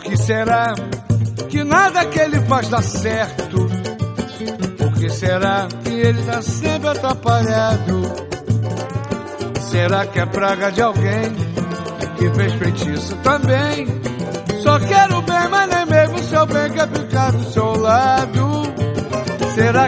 que será que nada que ele faz dá certo? Por que será que ele tá sempre atrapalhado? Será que é praga de alguém que fez feitiço também? Só quero bem, mas nem mesmo seu bem quer ficar do seu lado. Será